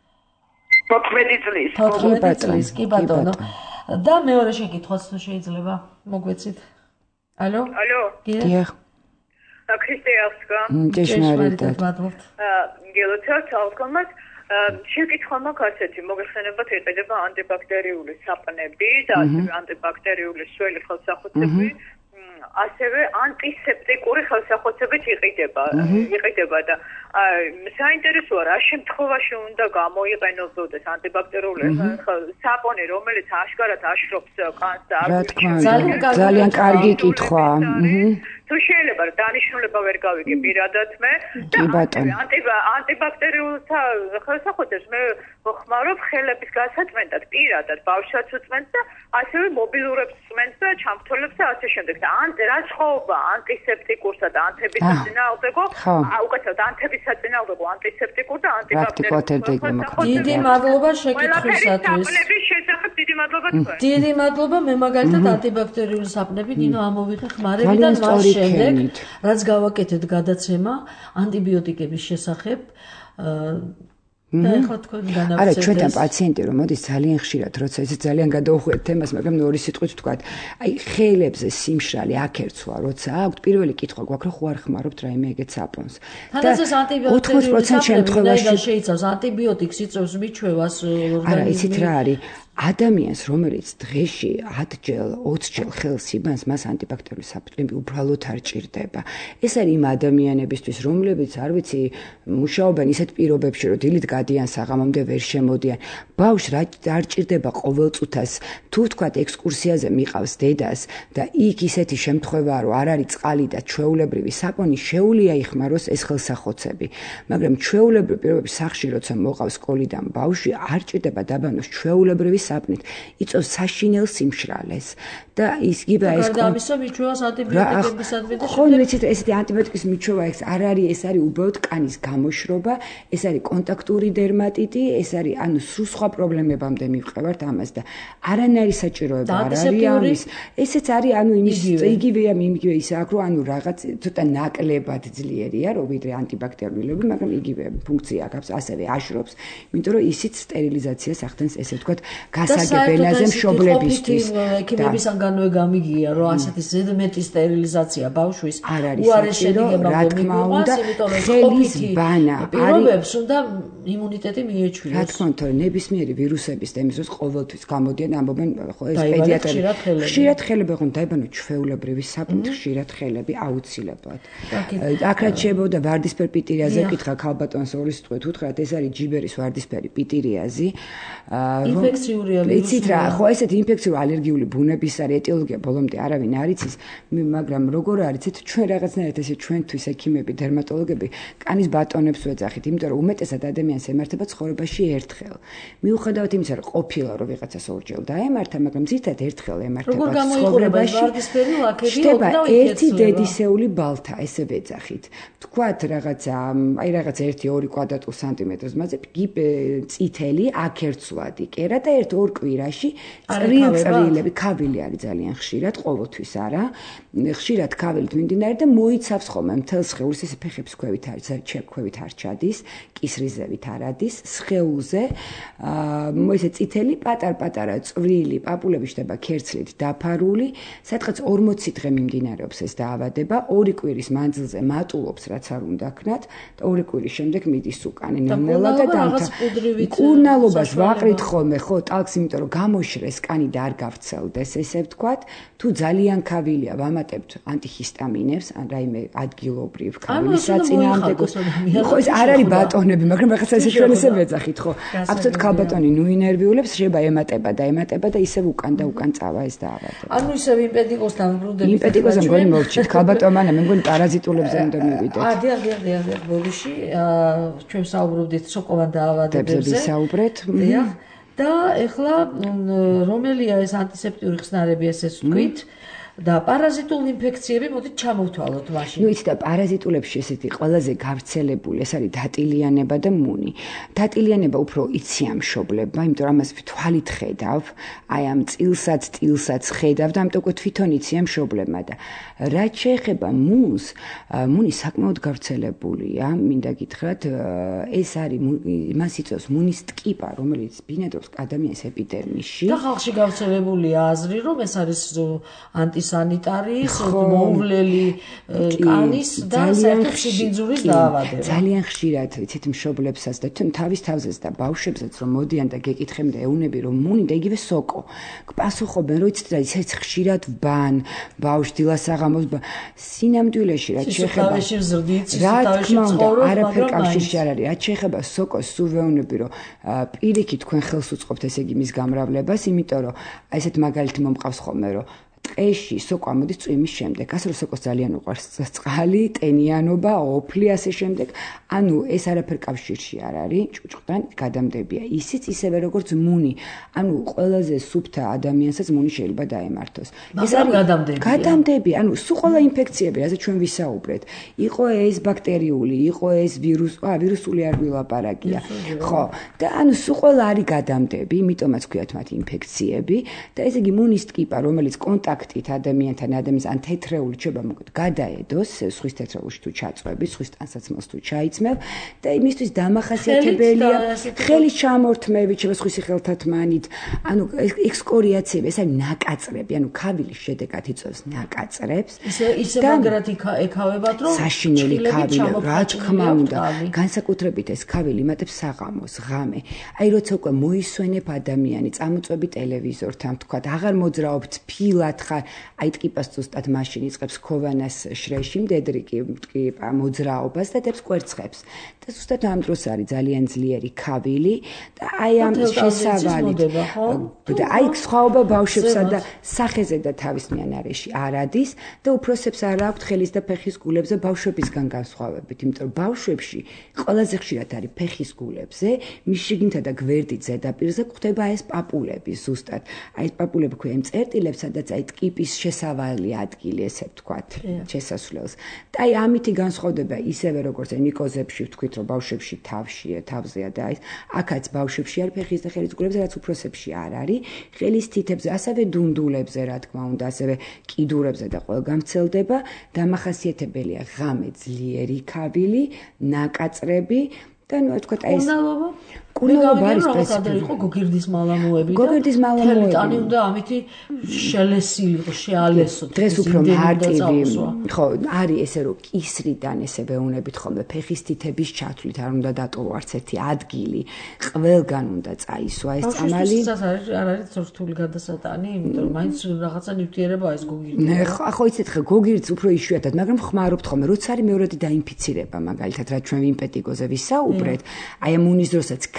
14 წლის. 14 წლის, კი ბატონო. და მეორე შეკითხვაც თუ შეიძლება მოგვეცით. ალო? ალო? დიახ. ქრისტეასკა. ჭეშმარიტად. გელოცავთ ალკომას შეკითხვა მაქვს ასეთი, მოგეხსენებათ იყიდება ანტიბაქტერიული საყნები და ანტიბაქტერიული სველი ხელსახოცები. ასევე ანტისეპტიკური ხელსახოცებით იყიდება და საინტერესოა რა შემთხვევაში უნდა გამოიყენოს ეს ანტიბაქტერიული საპონი, რომელიც აშკარად აშრობს კანს და ძალიან კარგი კითხვა. თუ შეიძლება დანიშნულება ვერ გავიგე პირადად მე და ანტიბაქტერიულ ხელსახოცებს მე ვხმარობ ხელების გასაწმენდად პირადად ბავშვსაც უწმენთ და ასევე მობილურებს უწმენთ და ჩამქთოლებს და ასე შემდეგ და რა სხვაობა ანტისეპტიკურსა და ანთების საწინააღმდეგო უკეთოდ ანთების საწინააღმდეგო ანტისეპტიკურ და ანტიბაქტერიულ დიდი მადლობა შეკითხვისათვის. დიდი მადლობა, მე მაგალითად ანტიბაქტერიული საპნები ნინო ამოვიღე ხმარებიდან მას შემდეგ რაც გავაკეთეთ გადაცემა ანტიბიოტიკების შესახებ და ეხლა თქვენ განავცეთ. არა, ჩვენთან პაციენტი რომ მოდის ძალიან ხშირად, როცა ეს ძალიან გადაუხვევთ თემას, მაგრამ ორი სიტყვით ვთქვათ, აი ხელებზე სიმშრალე აკერცვა, როცა აქვთ პირველი კითხვა გვაქვს, რომ ხო არ ხმარობთ რაიმე ეგეთ საპონს. და 80% შემთხვევაში შეიცავს ანტიბიოტიკს იწვევს მიჩვევას ორგანიზმში. არა, იცით რა არის? ადამიანს, რომელიც დღეში 10 ჯერ, 20 ჯერ ხელს იბანს, მას ანტიბაქტერიული საპონები უბრალოდ არ ჭირდება. ეს არის იმ ადამიანებისთვის, რომლებიც არ ვიცი, მუშაობენ ისეთ პირობებში, რომ დილით გადიან საღამომდე ვერ შემოდიან. ბავშვს არ ჭირდება ყოველწუთას, თუ ვთქვათ ექსკურსიაზე მიყავს დედას და იქ ისეთი შემთხვევაა, რომ არ არის წყალი და ჩვეულებრივი საპონი, შეუძლია იხმაროს ეს ხელსახოცები. მაგრამ ჩვეულებრივ პირობებში სახში როცა მოყავს სკოლიდან ბავშვი, არ ჭირდება დაბანოს ჩვეულებრივი საპნით, იწვევს საშინელ სიმშრალეს და ისგიბა ეს გამისო მიჩვევას ანტიბიოტიკებისადმი და ხო ვიცით ესეთი ანტიბიოტიკის მიჩვევა ეს არ არის, ეს არის უბრალოდ კანის გამოშრობა, ეს არის კონტაქტური დერმატიტი, ეს არის ანუ სხვა პრობლემებამდე მივყევართ ამას და არანაირი საჭიროება არ არის ამის. ესეც არის ანუ იმის იგივეა იგივე ისე აქ რომ ანუ რაღაც ცოტა ნაკლებად ძლიერია რომ ვიდრე ანტიბაქტერიულები, მაგრამ იგივე ფუნქცია აქვს, ასევე აშრობს, იმიტომ რომ ისიც სტერილიზაციას ახდენს ესე ვთქვათ გასაგებენაზე მშობლებისთვის. ექიმებისგანვე გამიგია რომ ასეთი ზედმეტი სტერილიზაცია ბავშვის უარესშედი რა თქმა უნდა ხელის ბანა პირობებს უნდა იმუნიტეტი მიეჩვიოს. რა თქმა უნდა ნებისმიერი ვირუსების და იმის დროს ყოველთვის გამოდიან ამბობენ ხო ეს პედიატრები ხშირად ხელები ხომ დაიბანო ჩვეულებრივი საპნით ხშირად ხელები აუცილებლად. აქ რაც შეებოდა ვარდისფერ პიტერიაზე კითხა ქალბატონს ორი სიტყვით უთხრათ ეს არის ჯიბერის ვარდისფერი პიტერიაზი ინფექციური ინფექცურია იცით რა, ხო ესეთი ინფექციური ალერგიული ბუნების არის ეტიოლოგია ბოლომდე არავინ არ იცის, მაგრამ როგორ არიცით ჩვენ რაღაცნაირად ესე ჩვენთვის ექიმები, დერმატოლოგები კანის ბატონებს ვეძახით, იმიტომ რომ უმეტესად ადამიანს ემართება ცხოვრებაში ერთხელ. მიუხედავად იმისა, რომ ყოფილა რომ ვიღაცას ორჯერ დაემართა, მაგრამ ზირთად ერთხელ ემართება ცხოვრებაში. შტება ერთი დედისეული ბალთა, ესე ვეძახით. თქვათ რაღაცა 1-2 კვადრატულ სანტიმეტრს მაზე წითელი აკერცვლადი კერა და 1-2 კვირაში წრილები, ქავილი არის ძალიან ხშირად, ყოველთვის არა. ხშირად ქავილით მიმდინარე და მოიცავს ხოლმე მთელს სხეულს, ესე ფეხების ქვევით არის, ჩერქვევით არ ჩადის, კისრიზევით არ ადის, სხეულზე ესე წითელი პატარ-პატარა წვრილი პაპულები შტება ქერცლით დაფარული, სადღაც 40 დღე მიმდინარეობს ეს დაავადება, 2 კვირის მანძილზე მატულობს, რაც არ უნდა ქნათ და 2 კვირის შემდეგ მიდის უკან ნელ-ნელა და კურნალობას ვაყრით ხოლმე, ხო, ტალქს, იმიტომ რომ გამოშრეს კანი და არ გავრცელდეს, ესე ვთქვათ, თუ ძალიან ქავილია, ვამატებთ ანტიჰისტამინებს, ან რაიმე ადგილობრივ ქავილის საწინააღმდეგოს. ხო, ეს არ არის ბატონები, მაგრამ რაღაცა ესე ჩვენ ესე ვეძახით, ხო. აბსოლუტ ქალბატონი ნუინერვიულებს შეიძლება ემატება და ისევ უკან და უკან წავა ეს დაავადება. ანუ ისევ იმპეტიკოსთან ბრუნდებით. იმპეტიკოსთან მგონი მოვჭით, ქალბატონმა მე მგონი პარაზიტულებზე უნდა მივიდეთ. დიახ, ბოდიში, ჩვენ საუბრობდით სოკოვან დაავადებებზე. ვისაუბრეთ. და ეხლა რომელია ეს ანტისეპტიური ხსნარები, ესეც ვთქვით. და პარაზიტულ ინფექციები მოდით ჩამოვთვალოთ მაშინ. ნუ იცით და პარაზიტულებში ესეთი ყველაზე გავრცელებული ეს არის დატილიანება და მუნი. დატილიანება უფრო იციან მშობლებმა, იმიტომ რომ ამას თვალით ხედავ, აი ამ წილსაც ხედავ და ამიტომ თვითონ იციან მშობლებმა და რაც შეეხება მუნს, მუნი საკმაოდ გავრცელებულია, მინდა გითხრათ, ეს არის მას იწვევს მუნის ტკიპა, რომელიც ბინადრობს ადამიანის ეპიდერმისში. და ხალხში გავრცელებულია აზრი, რომ ეს არის ანტისანიტარის, მოუვლელი კანის და სიფილისის დაავადება. ძალიან ხშირად იცით მშობლებსაც და თავის თავზეც და ბავშვებსაც რომ მოდიან და გეკითხებენ და ეუნები რომ მუნი და იგივე სოკო. გპასუხობენ რომ იცით რა ისიც ხშირად ვბან, ბავშვ დილასაღამოს სინამდვილეში რაც შეეხება თავში ვზრდით, თავში ცხოვრობ, არაფერ კავშირში არ არის. რაც შეეხება სოკოს, სულ ვეუბნები რომ პირიქით თქვენ ხელს უწყობთ ესე იგი მის გამრავლებას, იმიტომ რომ ესეთ მაგალითი მომყავს ხოლმე რომ ტყეში სოკო ამოდის წვიმის შემდეგ. ასე რომ სოკოს ძალიან უყვარს წყალი, ტენიანობა, ოფლი ასე შემდეგ. ანუ ეს არაფერ კავშირში არ არის, ჭუჭყთან გადამდებია. ისიც ისევე როგორც მუნი. ანუ ყველაზე სუფთა ადამიანსაც მუნი შეიძლება დაემართოს. ეს არის გადამდებია. ანუ სულ ყველა ინფექციები, რასაც ჩვენ ვისაუბრეთ, იყო ეს ბაქტერიული, იყო ეს ვირუსული არ ვილაპარაკია. ხო, და ანუ სულ ყველა არის გადამდები, იმიტომაც ქვიათ მათ ინფექციები და ესე იგი მუნის ტკიპა, რომელიც კონტაქტით ადამიანთან ან თეთრეული ჩება მოგეთ გადაედოს სხვის თეთრეულში თუ ჩაწვევი, სხვის ტანსაცმელს თუ ჩაიწმევ და იმისთვის დამახასიათებელია ხელის ჩამორთმევით, შევა სხვისი ხელთათმანით, ანუ ექსკორიაციები, ეს არის ნაკაწრები, ანუ ქავილის შედეგად იწვევს ნაკაწრებს. ისე მაგრად ეკავებათ, რომ საშინელი ქავილი, რა თქმა უნდა, განსაკუთრებით ეს ქავილი იმატებს საღამოს, ღამე. აი როცა უკვე მოისვენებ ადამიანი, წამოწვევი ტელევიზორთან, თქვა, აღარ მოძრაობთ ფილად ხარ, აი ტკიპას ზუსტად მაშინ იწყებს ქოვანას შრეში, მდედრი ტკიპა მოძრაობას და დებს კვერცხებს. და ზუსტად ამ დროს არის ძალიან ძლიერი ქავილი და აი ამ შესავალით და აი სხვაობა ბავშვებსა და სახეზე და თავისმიან არეში არ ადის და უფროსებს არ აქვთ ხელის და ფეხის გულებზე ბავშვებისგან განსხვავებით, იმიტომ რომ ბავშვებში ყველაზე ხშირად არის ფეხის გულებზე, მის შიგნითა და გვერდით ზედაპირზე გვხვდება ეს პაპულები ზუსტად. აი ეს პაპულები ქვია იმ წერტილებს, სადაც აი ტკიპის შესავალი ადგილი, ესე ვთქვათ, შესასვლელს. და აი ამითი განსხვავდება ისევე როგორც მიკოზებში ვთქვით, რომ ბავშვებში თავზეა და აი აქაც ბავშვებში არის ფეხის და ხელის გულებზე, რაც უფროსებში არ არის. ხელის თითებზე, ასევე დუნდულებზე, რა თქმა უნდა, ასევე კიდურებზე და ყველგან ვრცელდება. დამახასიათებელია ღამე ძლიერი ქავილი, ნაკაწრები და ნუ თქვა აი ეს კურნალობა არის სპეციფიკური. იყო გოგირდის მალამოები და გოგირდის მალამოები. ტანი უნდა ამითი შელესილიყო, შეალესო. დღეს უფრო მარტივი. ხო, არის ესე რომ კისრიდან ესე ვეუნებით ხოლმე ფეხის თითების ჩათვლით არ უნდა დატოვო არც ერთი ადგილი. ყველგან უნდა წაისვა ეს წამალი. არ არის რთული გადასატანი, იმიტომ რომ მაინც რაღაცა ნივთიერება ეს გოგირდი. ხო, იცით ხა გოგირდს უფრო იშვიათად, მაგრამ ხმარობთ ხოლმე, როცა არის მეორადი დაინფიცირება მაგალითად, რაც ჩვენ ვიმპეტიკოზე ვისაუბრეთ, აი ამ უნის დროსაც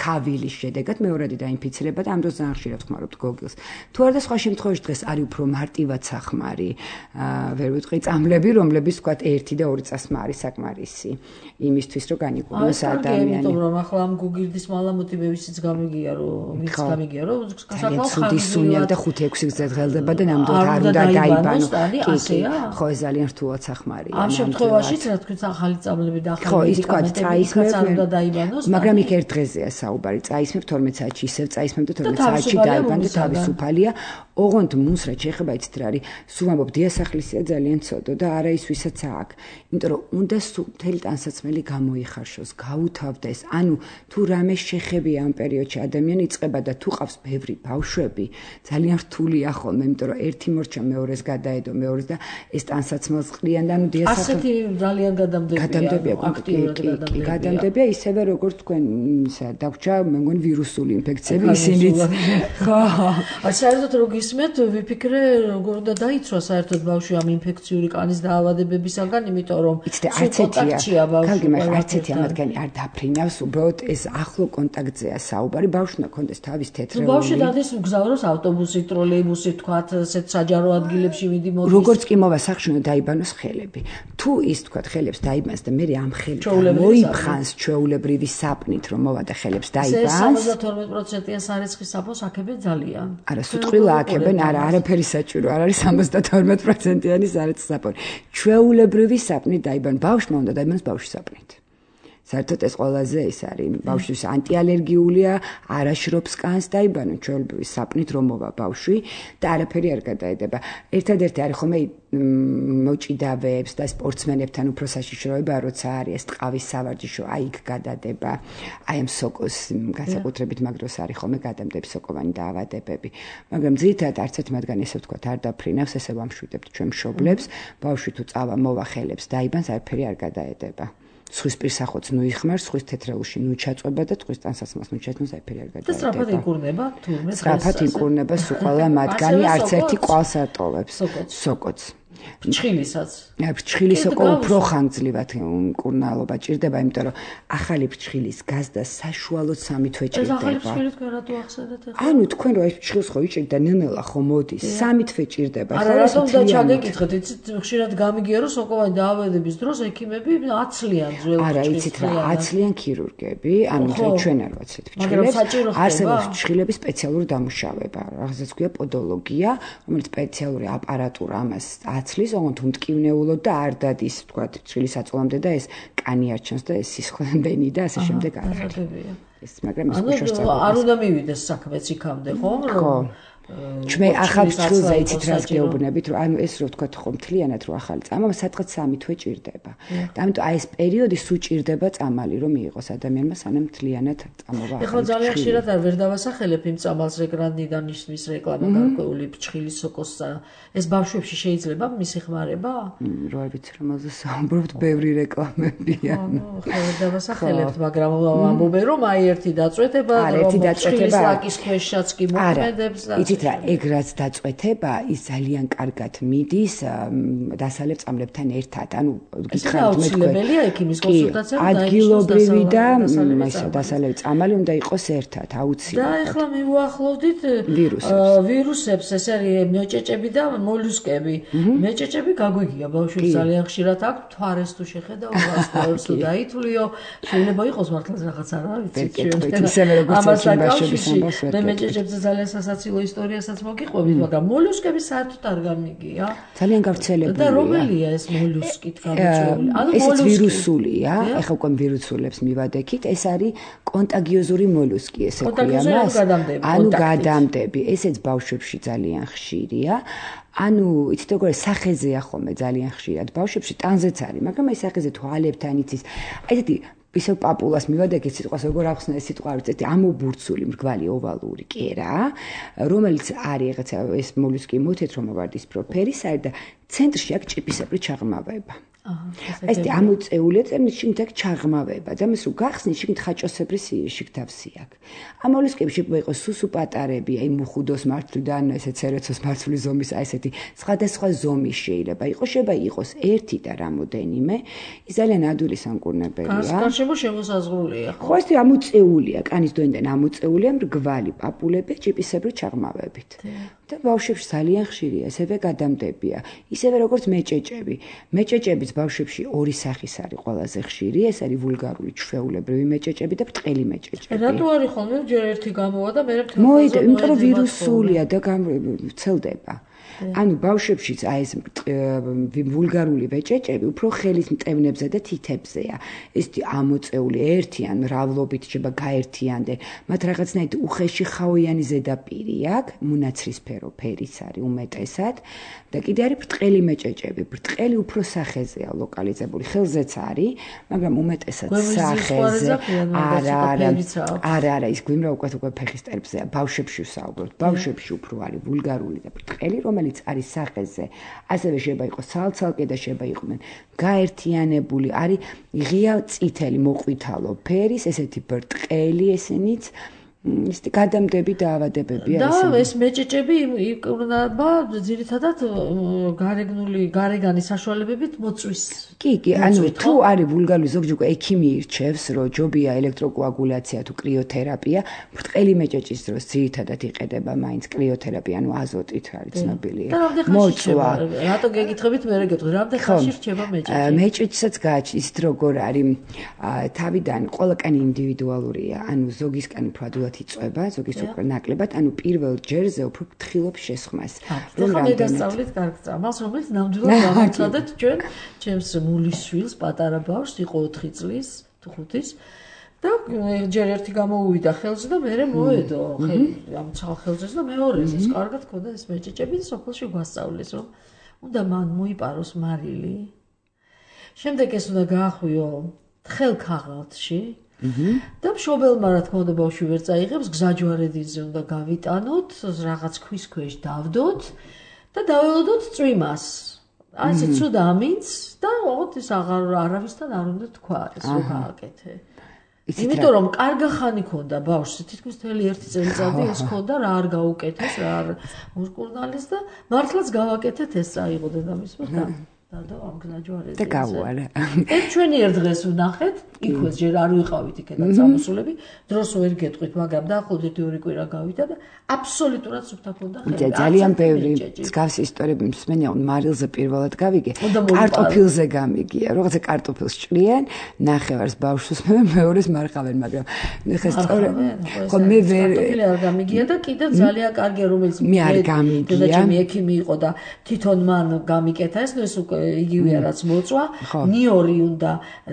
ხავილის შედეგად მეორადი დაინფიცირება და ამ დროს ძალიან ხშირად ხმარობთ გოგილს. თუ არა და სხვა შემთხვევაში დღეს არის უფრო მარტივად სახმარი, ვერ ვიტყვი წამლები, რომლებიც თქვათ 1 და 2 წასმა არის საკმარისი იმისთვის, რომ განიკურნოს ადამიანი. იმიტომ რომ ახლა ამ გოგირდის მალამუტი მე ვიციც გამიგია, რომ საკმაოდ ხუთი სუნია და 5-6 გზად ღელდება და ნამდვილად არ უნდა დაიბანო. ხო, ეს ძალიან რთულად სახმარია. ამ შემთხვევაშიც რა თქვით ახალი წამლები და ახალი მედიკამენტები არ უნდა დაიბანოს. მაგრამ იქ ერთ დღეზეა საუბარი. წაისმებ 12 საათში ისევ წაისმებ და 12 საათში დაიბან და თავისუფალია. ოღონდ მუსრად შეეხება იცით რა არის? სულ ამბობ დიასახლისია ძალიან ცოდო და არა ის ვისაც აქვს. იმიტომ რომ უნდა მთელი ტანსაცმელი გამოიხარშოს, გაუთავდეს. ანუ თუ რამე შეხებია ამ პერიოდში ადამიანი იწყება და თუ ყავს ბევრი ბავშვები, ძალიან რთულია ხოლმე, იმიტომ რომ ერთი მორჩა მეორეს გადაედო, მეორეს და ეს ტანსაცმელს ყრიან და ანუ დიასახლისი ასეთი ძალიან გადამდებია, აქტიურად გადამდებია, ისევე როგორც თქვენ ისა დაგვრჩა, მე მგონი ვირუსული ინფექციები ისინიც. ხო. საერთოდ რო გისმენთ, ვიფიქრე როგორ უნდა დაიცვა საერთოდ ბავშვი ამ ინფექციური კანის დაავადებებისაგან, იმიტომ რომ არცეთია ბავშვი, არცეთი ამათგანი არ დაფრინავს, უბრალოდ ეს ახლო კონტაქტზეა საუბარი, ბავშვი უნდა კონდეს თავის თეთრეული. ბავშვი დადის მგზავროს ავტობუსით, ტროლეიბუსით, თქვათ, ესეთ საჯარო ადგილებში მიდი მოდის. როგორც კი მოვა სახლში უნდა დაიბანოს ხელები. თუ ის თქვათ ხელებს დაიბანს და მე ამ ხელს მოიფხანს ჩვეულებრივი საპნით, რომ მოვა და ხელებს დაიბანს. 72%-იან სარეცხის საფოს აქებენ ძალიან. არა, სიტყვილა აქებენ, არაფერი საჭირო არ არის 72%-იანი სარეცხის საფონი. ჩვეულებრივი საპნით დაიბან, ბავშვმა უნდა დაიბანოს ბავშვის საპნით. საერთოდ ეს ყველაზე ის არის, ბავშვის ანტიალერგიულია, არაშრობს კანს დაიბანო ჩვეულებრივი საპნით რომ მოვა ბავშვი და არაფერი არ გადაედება. ერთადერთი არის ხომ მოჭიდავეებს და სპორტსმენებთან უფრო საშიშროება, როცა არის ეს ტყავის სავარჯიშო, აი იქ გადადება, აი ამ სოკოს განსაკუთრებით მაგ დროს არის ხომ გადამდები სოკოვანი დაავადებები. მაგრამ ძირითადად არც ერთ მათგან ესე ვთქვათ არ დაფრინავს, ესე ვამშვიდებთ ჩვენ მშობლებს, ბავშვი თუ წავა მოვა ხელებს დაიბანს, არაფერი არ გადაედება. სხვის პირსახოც ნუ იხმარს, სხვის თეთრეულში ნუ ჩაწვება და სხვის ტანსაცმელს ნუ ჩაწვეს აიფერი არ გადაედება. და სწრაფად იკურნება თურმე. სწრაფად იკურნება სულ ყველა მათგანი, არც ერთი კვალს არ ტოვებს. სოკოც. ფრჩხილისაც. ფრჩხილი სოკო უფრო ხანგრძლივად მკურნალობა ჭირდება, იმიტომ რომ ახალი ფრჩხილის გაზდა საშუალოდ 3 თვე ჭირდება. ეს ახალი ფრჩხილი თქვენ რატო ახსენეთ ახლა? ანუ თქვენ რო ეს ფრჩხილს ხო იჭერთ და ნელ-ნელა ხო მოდის, 3 თვე ჭირდება. არა, რატომ და ჩაგეკითხეთ, იცით, ხშირად გამიგია რომ სოკოვანი დაავადების დროს ექიმები აცლიან ძველ ფრჩხილს. არა, იცით რა, აცლიან ქირურგები, ანუ ჩვენ არ ვაცეთ ფრჩხილებს. არსებობს ფრჩხილების სპეციალური დამუშავება, რაღაცას ქვია პოდოლოგია, რომელიც სპეციალური აპარატურა ამას აცლის, ოღონდ უმტკივნეულოდ და არ დადის, თქვათ, ფრჩხილის აწოლამდე და ეს კანი არ ჩანს და ეს სისხლდენი და ასე შემდეგ არ არის. ეს მაგრამ ეს უშორს წავიდა. არ უნდა მივიდეს საქმეც იქამდე, ხო? ხო. ჩვენ ახალ ფრჩხილზე იცით რას გეუბნებით, რომ ანუ ეს რო ვთქვათ ხო მთლიანად რო ახალი წამა სადღაც 3 თვე ჭირდება. და ამიტომ აი ეს პერიოდი სულ ჭირდება წამალი რომ მიიღოს ადამიანმა სანამ მთლიანად წამოვა. ეხლა ძალიან ხშირად არ ვერ დავასახელებ იმ წამალს ეკრანიდან ისმის რეკლამა გარკვეული ფრჩხილის სოკოს. ეს ბავშვებში შეიძლება მისი ხმარება? რო არ ვიცი რომელზე საუბრობთ, ბევრი რეკლამებია. ხო, ვერ დავასახელებთ, მაგრამ ამბობენ რომ აი ერთი დაწვეთება, რომ ფრჩხილის ლაკის ქვეშაც კი მოქმედებს და რა ეგ რაც დაწვეთება ის ძალიან კარგად მიდის დასალევ წამლებთან ერთად. ანუ გითხრათ მე აუცილებელია ექიმის კონსულტაცია და ადგილობრივი და დასალევი წამალი უნდა იყოს ერთად აუცილებლად. და ეხლა მივუახლოვდით ვირუსებს, ეს არის მეჭეჭები და მოლუსკები. მეჭეჭები გაგვიგია ბავშვებს ძალიან ხშირად აქვს, თვარეს თუ შეხედავ, ვასკულარს თუ დაითვლიო, შეიძლება იყოს მართლაც რაღაც არ ვიცი ჩვენ. ამას აკავშირებს მე მეჭეჭებზე ძალიან სასაცილო ისტორიასაც მოგიყვებით, მაგრამ მოლუსკები საერთოდ არ გამიგია. ძალიან გავრცელებულია. და რომელია ეს მოლუსკი გამიჭრული? ანუ ეს ვირუსულია, ეხლა უკვე ვირუსულებს მივადექით, ეს არის კონტაგიოზური მოლუსკი, ესე ქვია მას. ანუ გადამდები, ესეც ბავშვებში ძალიან ხშირია. ანუ იცით როგორ სახეზეა ხოლმე ძალიან ხშირად ბავშვებში ტანზეც არის, მაგრამ ეს სახეზე თვალებთან იცის. ესეთი ისევ პაპულას მივადექით სიტყვას როგორ ახსნა ეს სიტყვა არის ესეთი ამობურცული მრგვალი ოვალური კერა, რომელიც არის რაღაცა ეს მოლუსკი მოთეთრო მოვარდისფრო ფერის არის და ცენტრში აქვს ჭიპისებრი ჩაღრმავება. ეს ამოწეულია წემის შიგნით ჩაღმავება და მას რო გახსნის შიგნით ხაჭოსებრი შიგთავსი აქვს. ამავლის კებში იყოს სუსუ პატარები, აი მუხუდოს მარცვლიდან ესეც ცერეცოს მარცვლის ზომის აი ესეთი სხვადასხვა ზომის შეიძლება იყოს ერთი და რამოდენიმე. ის ძალიან ადვილი სამკურნებელია. გარშემო შემოსაზღვრულია. ხო, ეს ამოწეულია, კანის დონიდან ამოწეულია მრგვალი პაპულები ჭიპისებრი ჩაღმავებით. და ბავშვებში ძალიან ხშირია, ესევე გადამდებია. ისევე როგორც მეჭეჭები. მეჭეჭებიც ბავშვებში ორი სახის არის ყველაზე ხშირი, ეს არის ვულგარული ჩვეულებრივი მეჭეჭები და ბრტყელი მეჭეჭები. რატო არის ხოლმე ჯერ ერთი გამოვა და მერე მთელ მოიდა, იმიტომ რომ ვირუსულია და ვრცელდება. ანუ ბავშვებშიც აი ეს ვულგარული მეჭეჭები უფრო ხელის მტევნებზე და თითებზეა. ეს ამოწეული ერთიან მრავლობით შეიძლება გაერთიანდნენ. მათ რაღაცნაირად უხეში ხავიანი ზედაპირი აქვს, მონაცრისფერო ფერის არის უმეტესად და კიდე არის ბრტყელი მეჭეჭები. ბრტყელი უფრო სახეზეა ლოკალიზებული, ხელზეც არის, მაგრამ უმეტესად სახეზე. არა, ის გვიმრა უკვე ფეხის ტერპზეა. ბავშვებში ვსაუბრობთ. ბავშვებში უფრო არის ვულგარული და ბრტყელი, რომელიც არის სახეზე. ასევე შეიძლება იყოს ცალ-ცალკე და შეიძლება იყვნენ გაერთიანებული, არის ღია წითელი მოყვითალო ფერის, ესეთი ბრტყელი ესენიც ის გადამდები დაავადებებია ესენი. და ეს მეჭეჭები იკვნება ძირითადად გარეგანი საშუალებებით მოწვის. კი, ანუ თუ არის ვულგარული ზოგჯერ უკვე ექიმი ირჩევს, რომ ჯობია ელექტროკოაგულაცია თუ კრიოთერაპია, ბრტყელი მეჭეჭის დროს ძირითადად იყედება მაინც კრიოთერაპია, ანუ აზოტით არის ცნობილი. მოწვა. რატო გეკითხებით, მე გეტყვი, რამდენ ხანში რჩება მეჭეჭი? მეჭეჭსაც გააჩნია ისეთ როგორ არის თავიდან ყველაკანი ინდივიდუალურია, ანუ ზოგისკენ უფრო ადვილად იწובה, ზოგის უფრო ნაკლებად, ანუ პირველ ჯერზე უფრო ფრთხილობს შესხმას. რომ მე დასწავლით კარგ წამალს, რომელიც ნამდვილად გამოცადეთ ჩვენ ჩემს მულის შვილს, პატარა ბავშვს, იყო 4 წლის, თუ 5-ის. და ჯერ ერთი გამოუვიდა ხელზე და მერე მოედო ამ ხელზეც და მეორეს ეს კარგად ქონდა ეს მეჭეჭები და სოფელში გვასწავლეს რომ უნდა მან მოიპაროს მარილი. შემდეგ ეს უნდა გაახვიო თხელ ქაღალდში და მშობელმა რა თქმა უნდა ბავშვი ვერ წაიღებს, გზაჯვარედინზე უნდა გავიტანოთ, რაღაც ქვის ქვეშ დავდოთ და დაველოდოთ წვიმას. ასე ცუდ ამინც და ოღონდ ეს არავისთან არ უნდა თქვა ეს რო გააკეთე. იმიტომ რომ კარგი ხანი ქონდა ბავშვს, თითქმის მთელი 1 წელიწადი ეს ქონდა, რა არ გაუკეთეს, რა არ ურკურნალეს და მართლაც გავაკეთეთ ეს წაიღო დედამისმა და ამ გზაჯვარეზე. და გავუარა. ერთ ჩვენი ერთ დღეს ვნახეთ, იქვე ჯერ არ ვიყავით იქიდან წამოსულები, დროს ვერ გეტყვით, მაგრამ დაახლოებით 2 კვირა გავიდა და აბსოლუტურად სუფთა ქონდა ხელი. ძალიან ბევრი მსგავსი ისტორიები მსმენია, მარილზე პირველად გავიგე, კარტოფილზე გამიგია, რაღაცა კარტოფილს ჭრიან, ნახევარს ბავშვს მეორეს მარხავენ, მაგრამ ხე სწორედ ხო მე ვერ კარტოფილი არ გამიგია და კიდევ ძალიან კარგია, რომელიც მე არ გამიგია. დედაჩემი ექიმი იყო და თვითონ მან გამიკეთა ეს, ეს უკვე იგივეა რაც მოწვა, ნიორი უნდა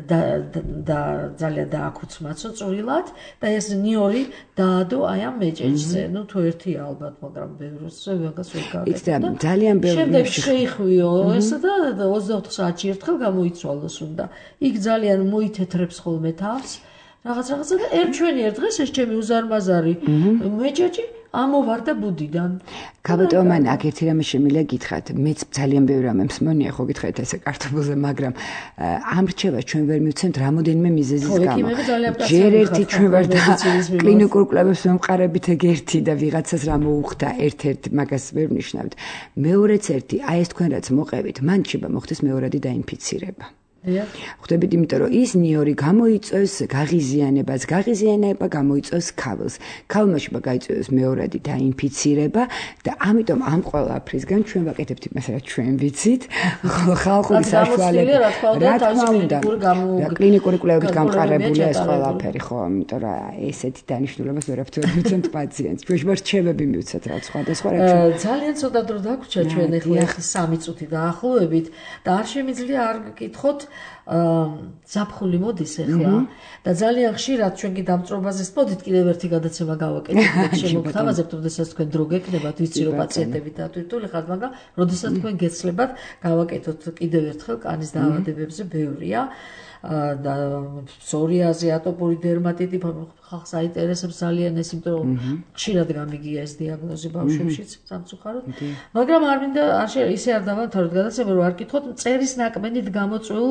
და ძალიან დააკუცმაცო წვრილად და ეს ნიორი დაადო აი ამ მეჭეჭზე. ნუ თუ ერთია ალბათ, მაგრამ ბევრს ვეგას ვერ გავაკეთე. ძალიან ბევრი. შემდეგ შეიხვიო ესა და 24 საათში ერთხელ გამოიცვალოს უნდა. იქ ძალიან მოითეთრებს ხოლმე თავს. რაღაცა და ჩვენი ერთ დღეს ეს ჩემი უზარმაზარი მეჭეჭი ამოვარდა ბუდიდან. გაბატონო, აქ ერთი რამე შემიძლია გითხრათ. მეც ძალიან ბევრი რამე მსმენია, ხო გითხრათ ესე კარტოფილზე, მაგრამ ამ რჩევას ჩვენ ვერ მივცემთ რამოდენიმე მიზეზის გამო. ჯერ ერთი ჩვენ ვარ და კლინიკურ კვლევებს ვემყარებით ეგ ერთი და ვიღაცას რა მოუხდა ერთ-ერთ მაგას ვერ ვნიშნავთ. მეორეც ერთი, აი ეს თქვენ რაც მოყევით, მან შეიძლება მოხდეს მეორადი დაინფიცირება. ხვდებით, იმიტომ რომ ის ნიორი გამოიწვევს გაღიზიანებას, გაღიზიანება გამოიწვევს ქავილს. ქავილმა შეიძლება გაიწვიოს მეორადი დაინფიცირება და ამიტომ ამ ყველაფრისგან ჩვენ ვაკეთებთ იმას, რაც ჩვენ ვიცით, ხალხური საშუალება, რა თქმა უნდა, კლინიკური კვლევებით გამყარებულია ეს ყველაფერი, ხო, იმიტომ რომ ესეთი დანიშნულებას ვერაფერ ვერ მიცემთ პაციენტს. ჩვენ რჩევები მივცეთ რა სხვადასხვა რა. ძალიან ცოტა დრო დაგვრჩა ჩვენ ახლა 3 წუთი დაახლოებით და არ შემიძლია არ გკითხოთ ზაფხული მოდის ახლა და ძალიან ხშირად ჩვენ კი დამწრობაზე ვსწოდით კიდევ ერთი გადაცემა გავაკეთებთ შემოგთავაზებთ როდესაც თქვენ დრო გეკნებათ ვიცი რომ პაციენტები დატვირთული ხართ მაგრამ როდესაც თქვენ გეცლებათ გავაკეთოთ კიდევ ერთხელ კანის დაავადებებზე ბევრია და psoriazi, ატოპური დერმატიტი ხალხს აინტერესებს ძალიან ეს, იმიტომ რომ ხშირად გამიგია ეს დიაგნოზი ბავშვებშიც სამწუხაროდ. მაგრამ არ მინდა ისე არ დავამთავროთ გადაცემა, რომ არ კითხოთ მწერის ნაკმენით გამოწვეულ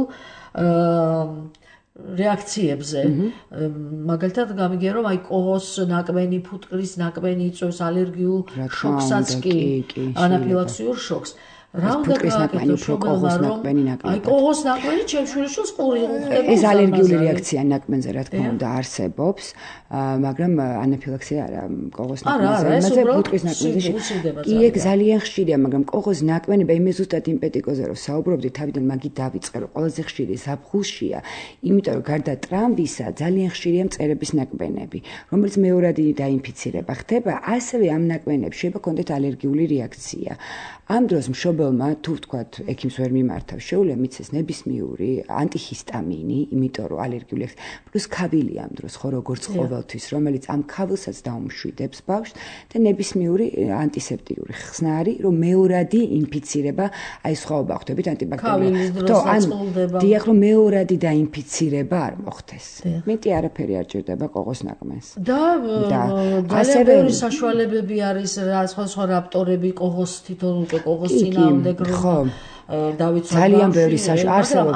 რეაქციებზე. მაგალითად გამიგია რომ აი კოღოს ნაკმენი, ფუტკრის ნაკმენი იწვევს ალერგიულ შოკსაც კი, ანაფილაქსიურ შოკს. რა უნდა გააკეთოს კოღოს ნაკმენი ნაკმენი. აი კოღოს ნაკმენი ჩემშვილიშვილს ყური უყევს. ეს ალერგიული რეაქცია ნაკმენზე რა თქმა უნდა არსებობს, მაგრამ ანაფილაქსია არა კოღოს ნაკმენზე, იმაზე ფუტკრის ნაკმენზე. კი ეგ ძალიან ხშირია, მაგრამ კოღოს ნაკმენი, მე ზუსტად იმ პეტიკოზე რომ საუბრობდი, თავიდან მაგით დავიწყე, რომ ყველაზე ხშირი ზაფხულშია, იმიტომ რომ გარდა ტრამბისა ძალიან ხშირია მწერების ნაკმენები, რომელიც მეორადი დაინფიცირება ხდება, ასევე ამ ნაკმენებში შეიძლება კონდეთ ალერგიული რეაქცია. ამ დროს მშობელმა თუ ვთქვათ ექიმს ვერ მიმართავ შეუძლია მიცეს ნებისმიური ანტიჰისტამინი, იმიტომ რომ ალერგიული პლუს ქავილი ამ დროს ხო როგორც ყოველთვის, რომელიც ამ ქავილსაც დაუმშვიდებს ბავშვს და ნებისმიური ანტისეპტიკური ხსნარი, რომ მეორადი ინფიცირება, აი სხვაობა ხვდებით ანტიბაქტერიალური. თო ან დიახ რომ მეორადი დაინფიცირება არ მოხდეს. მეტი არაფერი არ ჭირდება კოღოს ნაკმენს. და ძალიან ბევრი საშუალებები არის სხვა რაპტორები კოღოს თვითონ კოღოს წინააღმდეგ რომ დავიცვათ ძალიან ბევრი არსებობს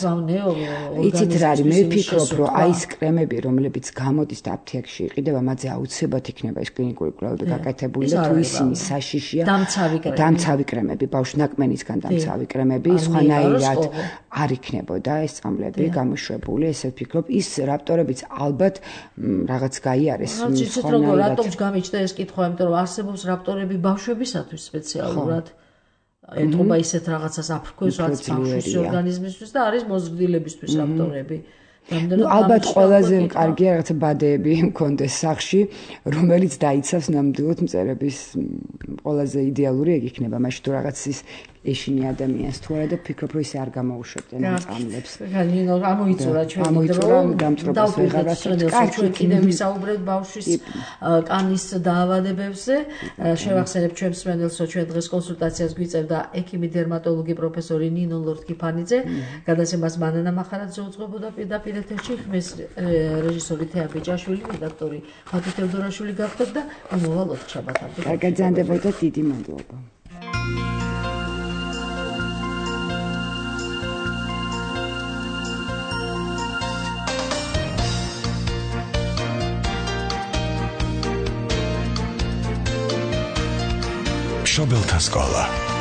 იცით რა არის მე ვფიქრობ რომ აი ეს კრემები რომლებიც გამოდის და აფთიაქში იყიდება მათზე აუცილებლად იქნება ეს კლინიკური კვლევები გაკეთებული და თუ ისინი საშიშია დამცავი კრემები ბავშვ ნაკმენისგან დამცავი კრემები სხვანაირად არ იქნებოდა ეს წამლები გამოშვებული ესე ვფიქრობ ის რაპტორებიც ალბათ რაღაც გაიარეს სხვანაირად რატომ გამიჩნდა ეს კითხვა იმიტომ რომ არსებობს რაპტორები ბავშვებისათვის სპეციალურად ეთყობა ისეთ რაღაცას აფრქვევს რაც ბავშვის ორგანიზმისთვის და არის მოზრდილებისთვის რაპტორები. ალბათ ყველაზე კარგია რაღაცა ბადეები მქონდეს სახში, რომელიც დაიცავს ნამდვილად მწერების ყველაზე идеალური ეგ იქნება, მაშინ თუ რაღაც ის ეშინი ადამიანს თუ არა და ფიქრობ რომ ისე არ გამოუშვებდნენ წამლებს. განინო ამოიწურა ჩვენი დრო, დამწრობას ვეღარაც ჩვენ კიდევ ვისაუბრებთ ბავშვის კანის დაავადებებზე. შევახსენებ ჩვენს მსმენელს, რომ ჩვენ დღეს კონსულტაციას გვიწევდა ექიმი დერმატოლოგი პროფესორი ნინო ლორთქიფანიძე. გადაცემას მანანა მახარაძე უძღვებოდა პირდაპირ ეთერში, ხმის რეჟისორი თეა ბიჭაშვილი, რედაქტორი მათი თევდორაშვილი გახდათ და მომავალ ოთხშაბათამდე. გაგრძანდებოდა დიდი მადლობა. მშობელთა სკოლა